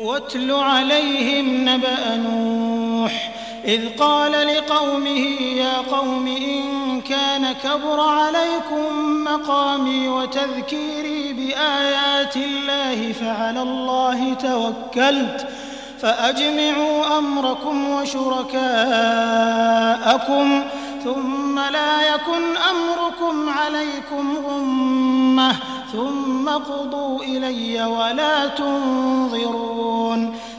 واتل عليهم نبأ نوح إذ قال لقومه يا قوم إن كان كبر عليكم مقامي وتذكيري بآيات الله فعلى الله توكلت فأجمعوا أمركم وشركاءكم ثم لا يكن أمركم عليكم غمة ثم قضوا إلي ولا تنظرون